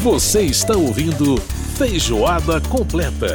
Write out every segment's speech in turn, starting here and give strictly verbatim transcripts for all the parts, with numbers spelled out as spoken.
Você está ouvindo Feijoada Completa.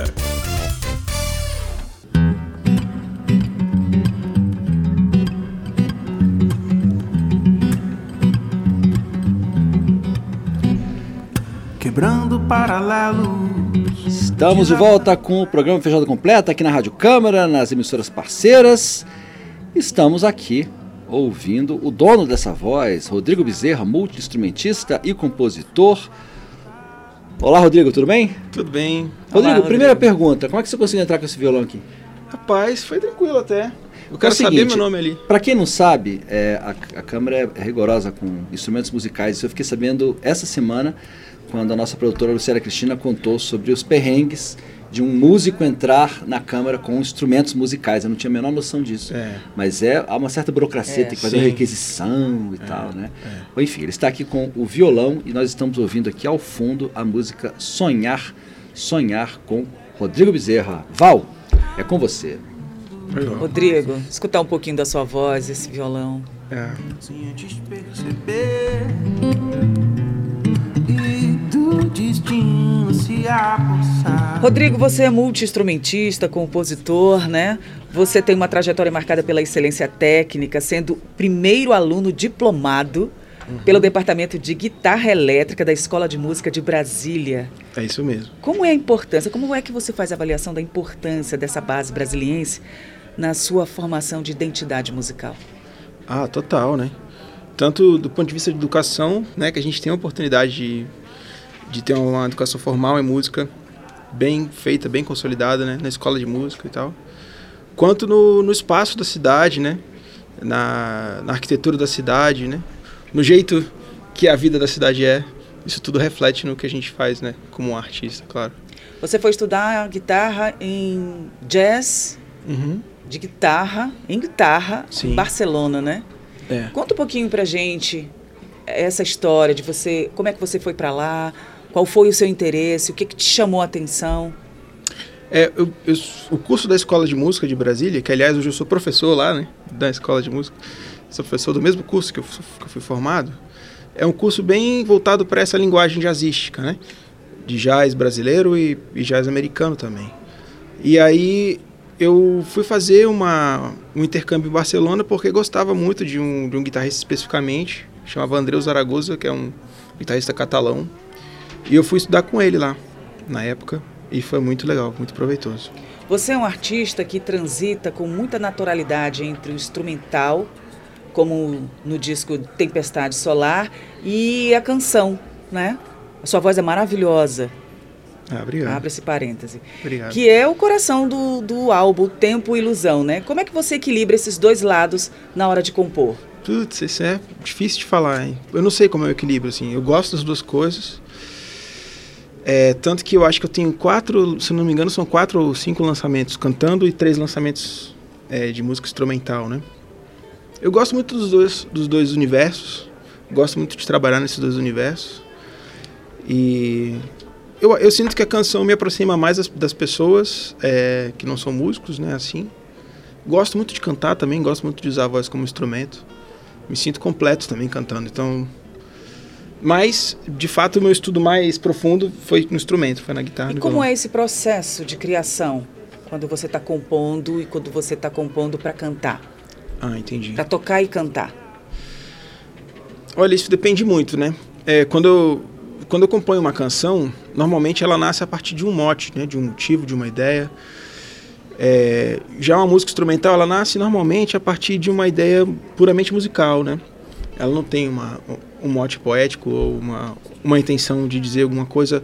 Quebrando paralelo. Estamos de volta com o programa Feijoada Completa aqui na Rádio Câmara, nas emissoras parceiras. Estamos aqui ouvindo o dono dessa voz, Rodrigo Bezerra, multi-instrumentista e compositor. Olá, Rodrigo, tudo bem? Tudo bem. Rodrigo, Olá, primeira Rodrigo. pergunta, como é que você conseguiu entrar com esse violão aqui? Rapaz, foi tranquilo até. Eu quero É o saber seguinte, meu nome ali. Para quem não sabe, é, a, a Câmara é rigorosa com instrumentos musicais. Isso eu fiquei sabendo essa semana, quando a nossa produtora Luciana Cristina contou sobre os perrengues de um músico entrar na Câmara com instrumentos musicais. Eu não tinha a menor noção disso. É. Mas é, há uma certa burocracia, é, tem que fazer sim. uma requisição e é, tal, né? É. Enfim, ele está aqui com o violão e nós estamos ouvindo aqui ao fundo a música Sonhar, Sonhar com Rodrigo Bezerra. Val, é com você. Rodrigo, escutar um pouquinho da sua voz, esse violão. É. Sem antes perceber e do destino se apossar. Rodrigo, você é multi-instrumentista, compositor, né? Você tem uma trajetória marcada pela excelência técnica, sendo o primeiro aluno diplomado uhum. pelo Departamento de Guitarra Elétrica da Escola de Música de Brasília. É isso mesmo. Como é a importância, como é que você faz a avaliação da importância dessa base brasiliense na sua formação de identidade musical? Ah, total, né? Tanto do ponto de vista de educação, né, que a gente tem a oportunidade de, de ter uma educação formal em música bem feita, bem consolidada, né, na escola de música e tal, quanto no, no espaço da cidade, né, na, na arquitetura da cidade, né, no jeito que a vida da cidade é. Isso tudo reflete no que a gente faz, né, como um artista, claro. Você foi estudar guitarra em jazz, uhum. de guitarra, em guitarra, Sim. em Barcelona, né? É. Conta um pouquinho pra gente essa história de você, como é que você foi pra lá, qual foi o seu interesse, o que, que te chamou a atenção? É, eu, eu, o curso da Escola de Música de Brasília, que aliás hoje eu sou professor lá, né, da Escola de Música, sou professor do mesmo curso que eu, que eu fui formado, é um curso bem voltado para essa linguagem jazzística, né, de jazz brasileiro e, e jazz americano também. E aí eu fui fazer uma, um intercâmbio em Barcelona porque gostava muito de um, de um guitarrista especificamente, chamava Andreu Zaragoza, que é um guitarrista catalão. E eu fui estudar com ele lá, na época, e foi muito legal, muito proveitoso. Você é um artista que transita com muita naturalidade entre o instrumental, como no disco Tempestade Solar, e a canção, né? A sua voz é maravilhosa. Ah, obrigado. Abre esse parêntese. Obrigado. Que é o coração do, do álbum Tempo e Ilusão, né? Como é que você equilibra esses dois lados na hora de compor? Putz, isso é difícil de falar, hein? Eu não sei como é o equilíbrio, assim. Eu gosto das duas coisas. É, tanto que eu acho que eu tenho quatro, se não me engano, são quatro ou cinco lançamentos cantando e três lançamentos é, de música instrumental, né? Eu gosto muito dos dois, dos dois universos. Gosto muito de trabalhar nesses dois universos. E Eu, eu sinto que a canção me aproxima mais das, das pessoas é, que não são músicos, né, assim. Gosto muito de cantar também, gosto muito de usar a voz como instrumento. Me sinto completo também cantando, então... Mas, de fato, o meu estudo mais profundo foi no instrumento, foi na guitarra. E como é esse processo de criação, quando você está compondo e quando você está compondo para cantar? Ah, entendi. Para tocar e cantar. Olha, isso depende muito, né? É, quando eu... Quando eu componho uma canção, normalmente ela nasce a partir de um mote, né, de um motivo, de uma ideia. É, já uma música instrumental, ela nasce normalmente a partir de uma ideia puramente musical, né? Ela não tem uma, um mote poético ou uma, uma intenção de dizer alguma coisa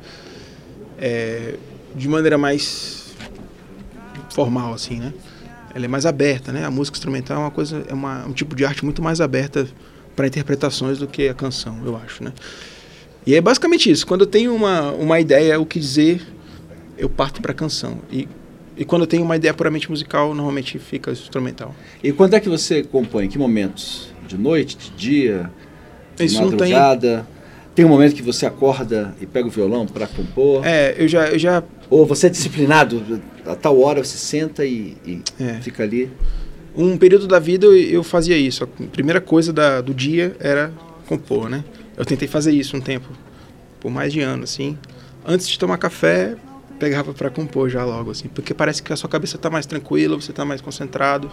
é, de maneira mais formal, assim, né? Ela é mais aberta, né? A música instrumental é uma coisa, é uma, um tipo de arte muito mais aberta para interpretações do que a canção, eu acho, né? E é basicamente isso. Quando eu tenho uma, uma ideia, o que dizer, eu parto para a canção. E, e quando eu tenho uma ideia puramente musical, normalmente fica instrumental. E quando é que você compõe? Em que momentos? De noite, de dia, de isso madrugada? Não tem... tem um momento que você acorda e pega o violão para compor? É, eu já, eu já... Ou você é disciplinado, a tal hora você senta e, e é. fica ali? Um período da vida eu, eu fazia isso. A primeira coisa da, do dia era compor, né? Eu tentei fazer isso um tempo. por mais de ano, assim. Antes de tomar café, pegava para compor já logo, assim, porque parece que a sua cabeça está mais tranquila, você está mais concentrado.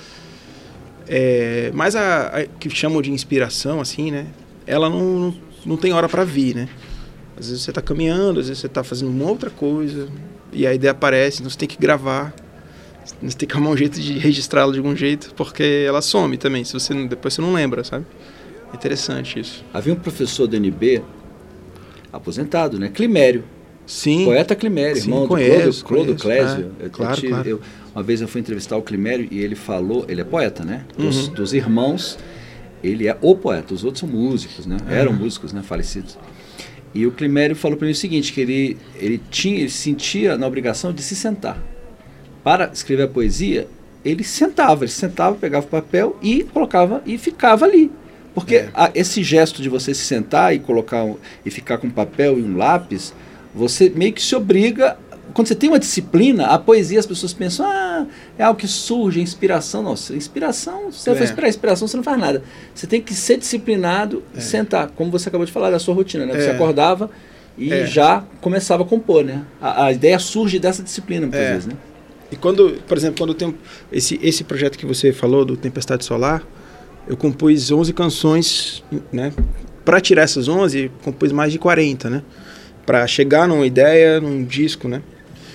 É, mas a, a que chamam de inspiração, assim, né? Ela não, não, não tem hora para vir, né? Às vezes você está caminhando, às vezes você está fazendo uma outra coisa e a ideia aparece, então você tem que gravar, você tem que arrumar um jeito de registrá-la de algum jeito, porque ela some também, se você não, depois você não lembra, sabe? É interessante isso. Havia um professor do N B, aposentado, né? Climério. Sim. Poeta Climério, Sim, irmão conheço, do Clodo, Clodo conheço, Clésio. é, eu, claro, eu tive, claro. eu, uma vez eu fui entrevistar o Climério e ele falou, ele é poeta, né? Dos, Uhum. dos irmãos, ele é o poeta, os outros são músicos, né? Eram Uhum. músicos, né? Falecidos. E o Climério falou para mim o seguinte, que ele, ele, tinha, ele sentia na obrigação de se sentar. Para escrever a poesia, ele sentava, ele sentava, pegava o papel e colocava e ficava ali. Porque É. a, esse gesto de você se sentar e colocar um, e ficar com papel e um lápis, você meio que se obriga. Quando você tem uma disciplina, a poesia, as pessoas pensam, ah, é algo que surge, inspiração. Não, inspiração, se você É. for esperar inspiração, você não faz nada. Você tem que ser disciplinado e É. sentar, como você acabou de falar da sua rotina, né? Você É. acordava e É. já começava a compor, né? A, a ideia surge dessa disciplina, muitas É. vezes, né? E quando, por exemplo, quando eu tenho esse, esse projeto que você falou, do Tempestade Solar, eu compus onze canções, né? Para tirar essas onze, compus mais de quarenta, né? Para chegar numa ideia, num disco, né?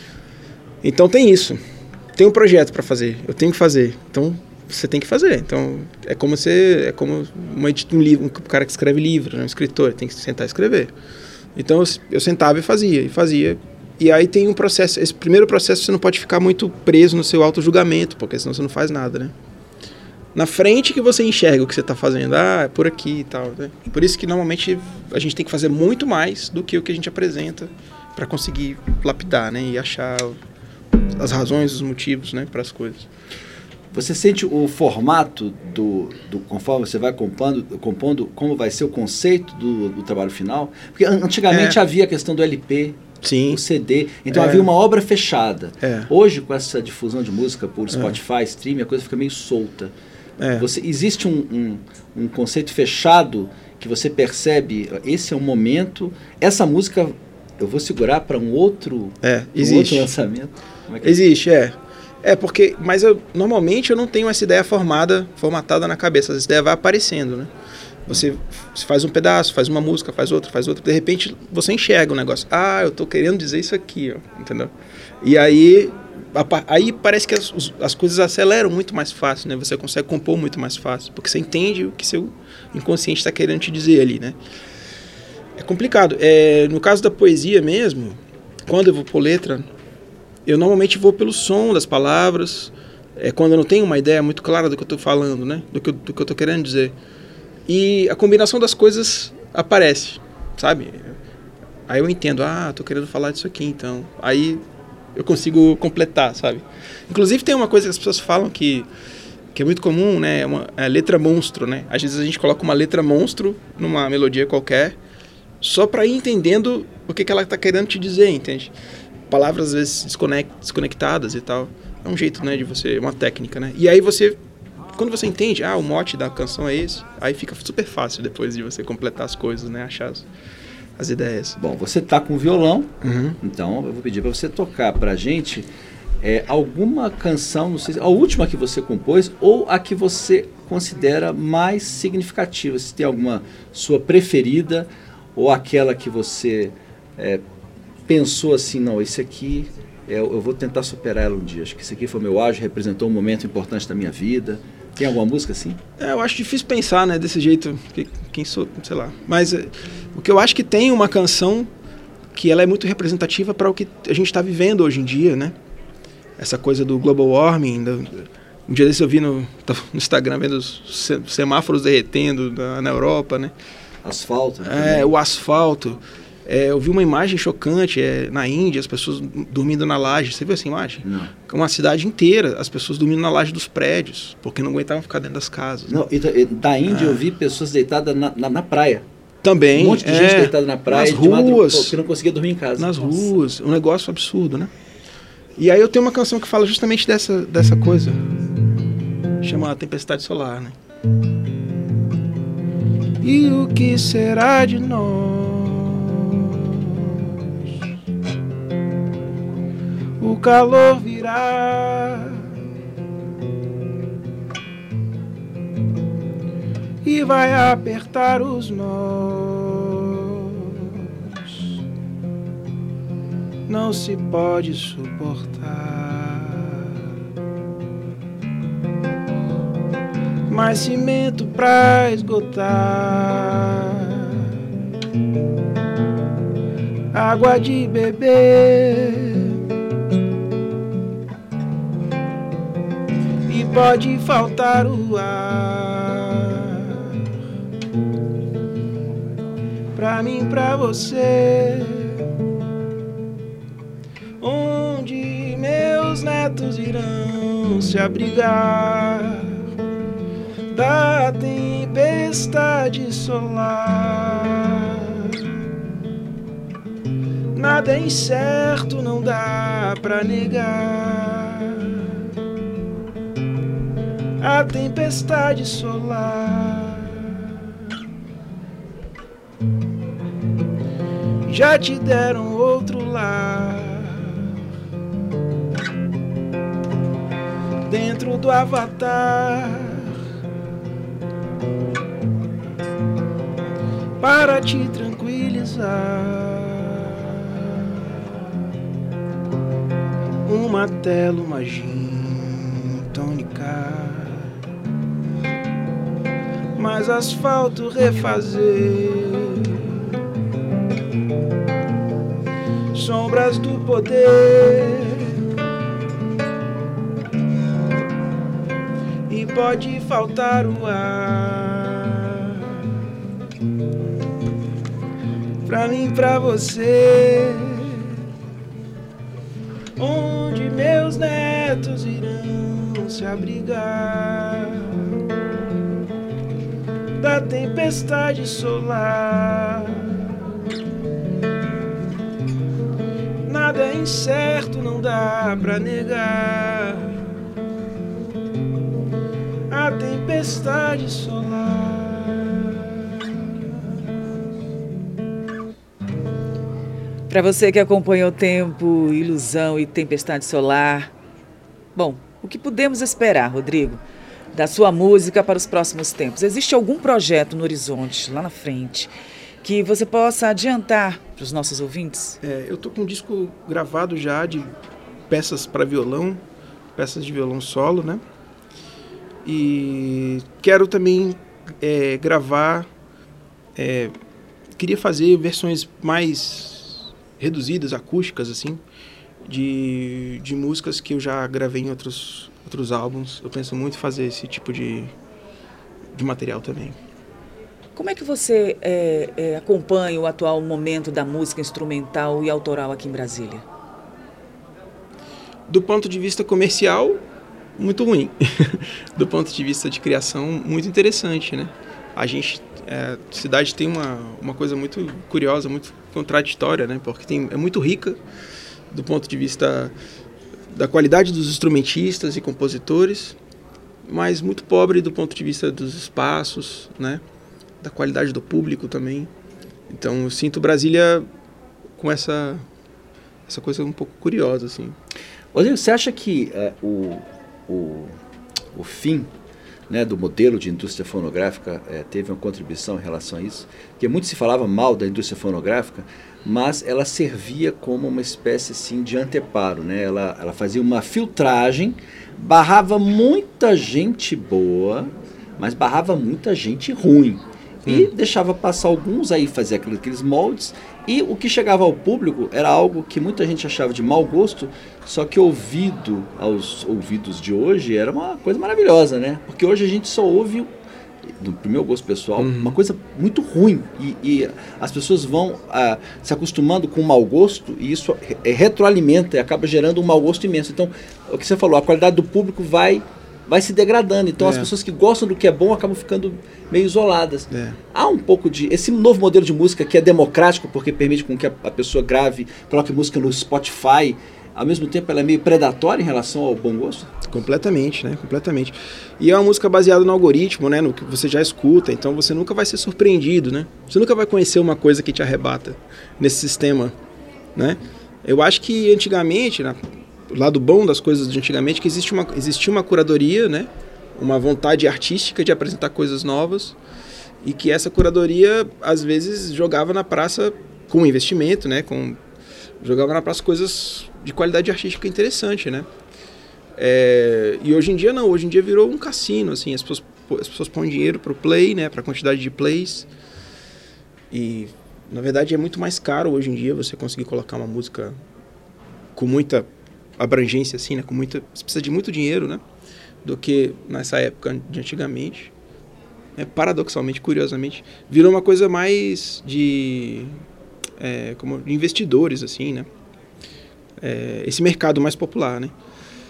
Então tem isso. Tem um projeto para fazer, eu tenho que fazer. Então você tem que fazer. Então é como você, é como uma, um livro, um cara que escreve livro, né? Um escritor, tem que sentar e escrever. Então eu, eu sentava e fazia, e fazia. E aí tem um processo, esse primeiro processo você não pode ficar muito preso no seu auto-julgamento, porque senão você não faz nada, né? Na frente que você enxerga o que você está fazendo, ah, é por aqui e tal, né? Por isso que normalmente a gente tem que fazer muito mais do que o que a gente apresenta para conseguir lapidar, né? E achar as razões, os motivos, né, para as coisas. Você sente o formato do, do conforme você vai compondo, compondo, como vai ser o conceito do, do trabalho final? Porque antigamente É. havia a questão do L P, Sim. o C D, então É. havia uma obra fechada. É. Hoje, com essa difusão de música por Spotify, streaming, a coisa fica meio solta. É. Você, existe um, um, um conceito fechado que você percebe, esse é um momento, essa música eu vou segurar para um outro, É, um existe. outro lançamento? Como é que é? Existe, é. É, porque, mas eu, normalmente eu não tenho essa ideia formada, formatada na cabeça, essa ideia vai aparecendo, né? Você faz um pedaço, faz uma música, faz outra, faz outra, de repente você enxerga o negócio. Ah, eu tô querendo dizer isso aqui, ó, entendeu? E aí, a, aí parece que as, as coisas aceleram muito mais fácil, né? Você consegue compor muito mais fácil, porque você entende o que seu inconsciente está querendo te dizer ali, né? É complicado. É, no caso da poesia mesmo, quando eu vou por letra, eu normalmente vou pelo som das palavras, é, quando eu não tenho uma ideia muito clara do que eu estou falando, né? Do que, eu, do que eu estou querendo dizer. E a combinação das coisas aparece, sabe? Aí eu entendo, ah, estou querendo falar disso aqui, então. Aí eu consigo completar, sabe? Inclusive tem uma coisa que as pessoas falam que, que é muito comum, né? É uma é letra monstro, né? Às vezes a gente coloca uma letra monstro numa melodia qualquer, só para ir entendendo o que, que ela está querendo te dizer, entende? Palavras às vezes desconect, desconectadas e tal. É um jeito, né, de você, uma técnica, né? E aí você, quando você entende, ah, o mote da canção é esse, aí fica super fácil depois de você completar as coisas, né, achar as, as ideias. Bom, você tá com violão, Uhum. então eu vou pedir para você tocar pra gente é, alguma canção, não sei se a última que você compôs ou a que você considera mais significativa, se tem alguma sua preferida ou aquela que você é, pensou assim, não, esse aqui é, eu vou tentar superar ela um dia, acho que esse aqui foi meu auge, representou um momento importante da minha vida. Tem alguma música assim? É, eu acho difícil pensar, né, desse jeito, que, quem sou, sei lá. Mas é, o que eu acho que tem uma canção que ela é muito representativa para o que a gente está vivendo hoje em dia, né? Essa coisa do global warming. Do, um dia desse eu vi no, no Instagram vendo os semáforos derretendo na, na Europa, né? Asfalto. É, também. o asfalto. É, eu vi uma imagem chocante é, na Índia, as pessoas dormindo na laje. Você viu essa imagem? Não. Uma cidade inteira, as pessoas dormindo na laje dos prédios, porque não aguentavam ficar dentro das casas. Não, e da, e da Índia eu vi pessoas deitadas na, na, na praia. Também. Um monte de é, gente deitada na praia, nas de madrugada, ruas, porque não conseguia dormir em casa. nas Nossa. ruas, um negócio absurdo, né? E aí eu tenho uma canção que fala justamente dessa, dessa coisa, chama Tempestade Solar, né? E o que será de nós o calor virá e vai apertar os nós. Não se pode suportar mais cimento pra esgotar, água de beber, e pode faltar o ar pra mim, pra você, onde meus netos irão se abrigar da tempestade solar. Nada é incerto, não dá pra negar a tempestade solar. Já te deram outro lar dentro do avatar para te tranquilizar. Uma tela, uma gin tônica, mais asfalto refazer, sombras do poder, e pode faltar o ar pra mim, pra você, onde meus netos irão se abrigar da tempestade solar. Nada é incerto, não dá pra negar a tempestade solar. Para você que acompanha o Tempo, Ilusão e Tempestade Solar, bom, o que podemos esperar, Rodrigo, da sua música para os próximos tempos? Existe algum projeto no horizonte, lá na frente, que você possa adiantar para os nossos ouvintes? É, eu tô com um disco gravado já de peças para violão, peças de violão solo, né? E quero também é, gravar, é, queria fazer versões mais reduzidas, acústicas, assim, de, de músicas que eu já gravei em outros, outros álbuns. Eu penso muito em fazer esse tipo de, de material também. Como é que você é, é, acompanha o atual momento da música instrumental e autoral aqui em Brasília? Do ponto de vista comercial, muito ruim. Do ponto de vista de criação, muito interessante, né? A gente, é, a cidade tem uma, uma coisa muito curiosa, muito contraditória, né? Porque tem, é muito rica do ponto de vista da qualidade dos instrumentistas e compositores, mas muito pobre do ponto de vista dos espaços, né? Da qualidade do público também. Então eu sinto Brasília com essa, essa coisa um pouco curiosa, assim. Rodrigo, você acha que é, o, o, o fim, né, do modelo de indústria fonográfica é, teve uma contribuição em relação a isso? Porque muito se falava mal da indústria fonográfica, mas ela servia como uma espécie assim, de anteparo, né? ela, ela fazia uma filtragem, barrava muita gente boa, mas barrava muita gente ruim. E hum. deixava passar alguns aí, fazer aqueles moldes, e o que chegava ao público era algo que muita gente achava de mau gosto, só que ouvido aos ouvidos de hoje era uma coisa maravilhosa, né? Porque hoje a gente só ouve, do meu gosto pessoal, uhum. uma coisa muito ruim, e, e as pessoas vão ah, se acostumando com o mau gosto, e isso é, retroalimenta e acaba gerando um mau gosto imenso. Então, o que você falou, a qualidade do público vai... vai se degradando, então é. as pessoas que gostam do que é bom acabam ficando meio isoladas. É. Há um pouco de... Esse novo modelo de música que é democrático, porque permite com que a, a pessoa grave, coloque música no Spotify, ao mesmo tempo ela é meio predatória em relação ao bom gosto? Completamente, né? Completamente. E é uma música baseada no algoritmo, né? No que você já escuta, então você nunca vai ser surpreendido, né? Você nunca vai conhecer uma coisa que te arrebata nesse sistema, né? Eu acho que antigamente, na o lado bom das coisas de antigamente, que existe uma, existia uma curadoria, né? Uma vontade artística de apresentar coisas novas, e que essa curadoria, às vezes, jogava na praça com investimento, né? Com, jogava na praça coisas de qualidade artística interessante, né? É, e hoje em dia não, hoje em dia virou um cassino, assim, as pessoas, as pessoas põem dinheiro pro play, né? Pra quantidade de plays. E, na verdade, é muito mais caro hoje em dia você conseguir colocar uma música com muita abrangência, assim, né? Com muita, você precisa de muito dinheiro, né? Do que nessa época de antigamente. É, paradoxalmente, curiosamente, virou uma coisa mais de, é, como, de investidores, assim, né? É, esse mercado mais popular, né?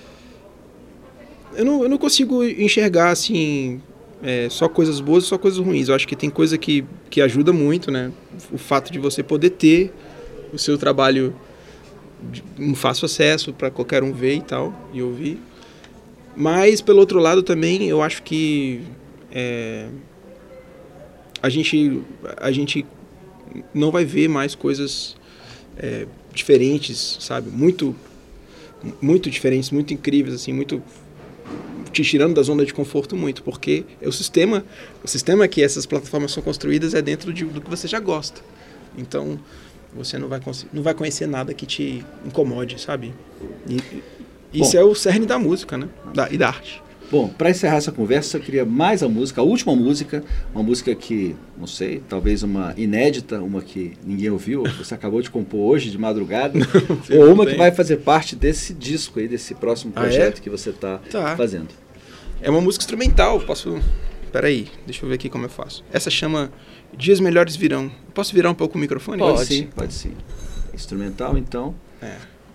Eu não, eu não consigo enxergar, assim, é, só coisas boas e só coisas ruins. Eu acho que tem coisa que, que ajuda muito, né? O fato de você poder ter o seu trabalho de um fácil acesso para qualquer um ver e tal, e ouvir. Mas, pelo outro lado, também, eu acho que é, a, gente, a gente não vai ver mais coisas é, diferentes, sabe? Muito, muito diferentes, muito incríveis, assim, muito te tirando da zona de conforto muito, porque é o sistema, o sistema que essas plataformas são construídas é dentro de, do que você já gosta. Então, você não vai, não vai conhecer nada que te incomode, sabe? E, isso Bom, é o cerne da música, né? Da, e da arte. Bom, para encerrar essa conversa, eu queria mais a música, a última música, uma música que, não sei, talvez uma inédita, uma que ninguém ouviu, você acabou de compor hoje, de madrugada, ou uma que vai fazer parte desse disco aí, desse próximo projeto ah, é? que você está tá. fazendo. É uma música instrumental, posso... Peraí, deixa eu ver aqui como eu faço. Essa chama Dias Melhores Virão. Posso virar um pouco o microfone? Pode, pode sim, pode sim. Instrumental, então. É.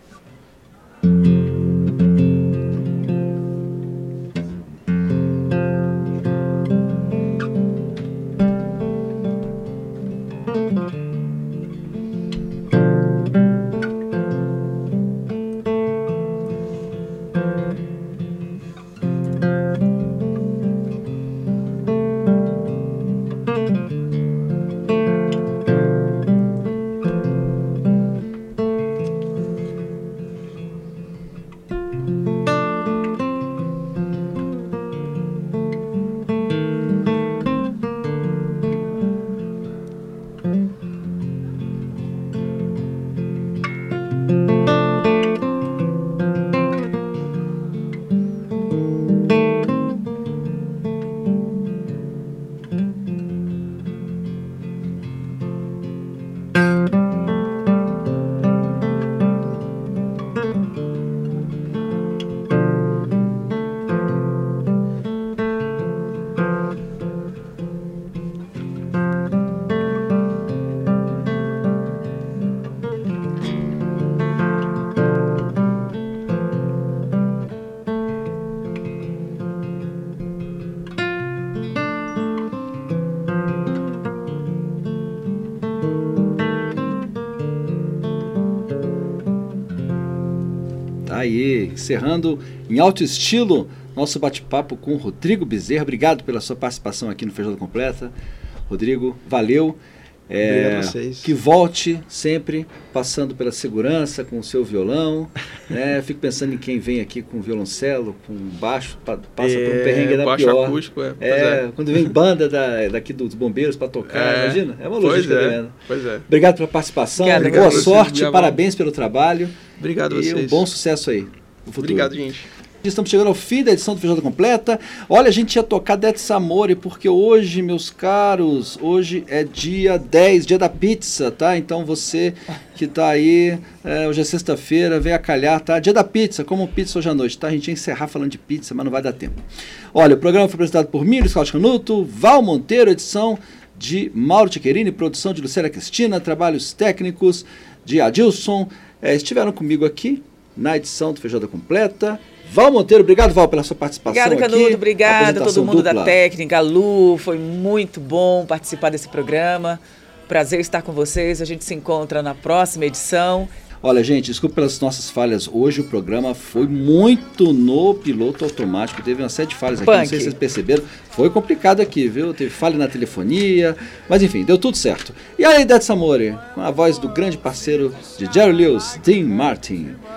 Aí, encerrando em alto estilo nosso bate-papo com o Rodrigo Bezerra. Obrigado pela sua participação aqui no Feijoada Completa. Rodrigo, valeu. É, Obrigado a vocês. Que volte sempre passando pela segurança com o seu violão. Né? Fico pensando em quem vem aqui com violoncelo, com baixo, pa, passa é, por um perrengue da baixo pior. Acústico, é, é, é. Quando vem banda da, daqui dos bombeiros para tocar, é, imagina? É uma logística tremenda. Pois é. Obrigado pela participação, Obrigado, boa vocês, sorte, obrigado. Parabéns pelo trabalho. Obrigado a e vocês. E um bom sucesso aí no futuro. Obrigado, gente. Estamos chegando ao fim da edição do Feijoada Completa. Olha, a gente ia tocar That's Amore, porque hoje, meus caros, hoje é dia dez, dia da pizza, tá? Então você que tá aí, é, hoje é sexta-feira, vem a calhar, tá? Dia da pizza, como pizza hoje à noite, tá? A gente ia encerrar falando de pizza, mas não vai dar tempo. Olha, o programa foi apresentado por mim, Luiz Cláudio Canuto, Val Monteiro, edição de Mauro Tchequerini, produção de Lucélia Cristina, trabalhos técnicos de Adilson. É, estiveram comigo aqui na edição do Feijoada Completa. Val Monteiro, obrigado, Val, pela sua participação aqui. Obrigado, Canuto, obrigado a todo mundo dupla. da técnica, a Lu, foi muito bom participar desse programa. Prazer estar com vocês, a gente se encontra na próxima edição. Olha, gente, desculpa pelas nossas falhas. Hoje o programa foi muito no piloto automático, teve uma série de falhas aqui, Punk. Não sei se vocês perceberam. Foi complicado aqui, viu? Teve falha na telefonia, mas enfim, deu tudo certo. E aí, That's Amore, com a voz do grande parceiro de Jerry Lewis, Dean Martin.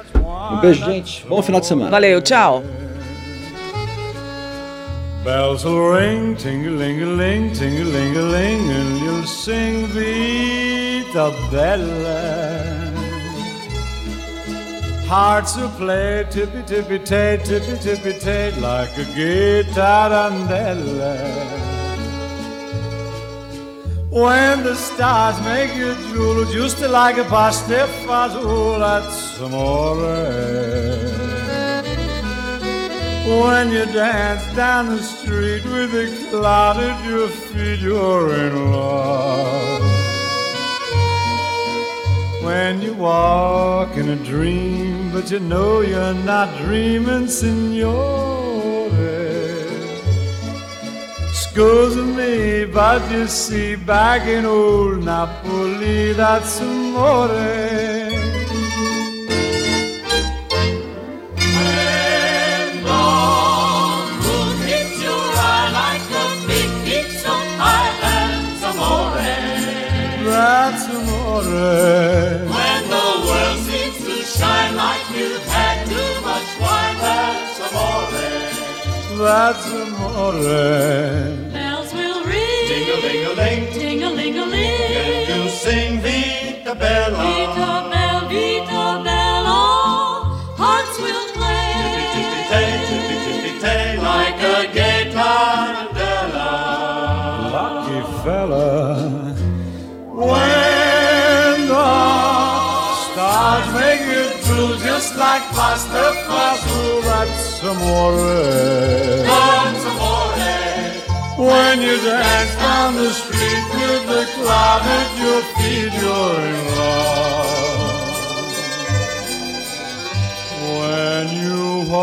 Um beijo, gente. Bom final de semana. Valeu, tchau. Bells will ring, ting-a-ling-a-ling, ting-a-ling-a-ling, and you'll sing Vita Bella. Hearts will play tippy-tippy-tay, tippy-tippy-tay, like a gay tarantella. When the stars make you drool, just like a pasta fazool, that's amore. When you dance down the street with a cloud at your feet, you're in love. When you walk in a dream, but you know you're not dreaming, signore. Scusa me, but you see, back in old Napoli, that's amore. That's amore. When the world seems to shine like you've had too much wine, that's amore. That's amore. Bells will ring, Ting-a-ling-a-ling, ting-a-ling-a-ling, and you'll sing Vita Bella. Vita Bella, Vita Bella. Hearts will play, Tippy-tippy-tay, tippy-tippy-tay, like a gay tarantella. lucky fella. When the stars make it through, just like pasta fazool, that's amore. That's amore. When you dance down the street with the cloud at your feet, you're in love. When you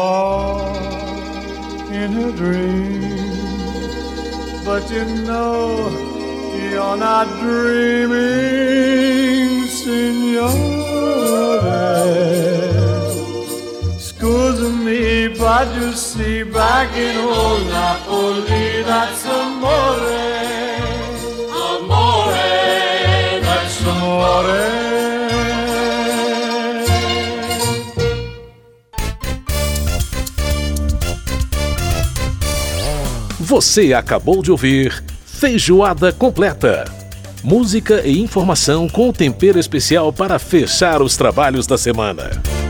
walk in a dream, but you know you're not dreaming, signore. Scusa me, but you see, back in old Napoli, that's amore. Amore, That's amore. Você acabou de ouvir Feijoada Completa. Música e informação com tempero especial para fechar os trabalhos da semana.